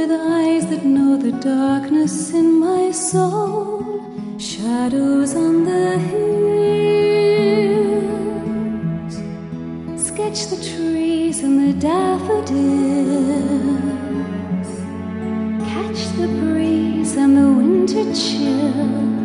with eyes that know the darkness in my soul. Shadows on the hills, sketch the trees and the daffodils, catch the breeze and the winter chill.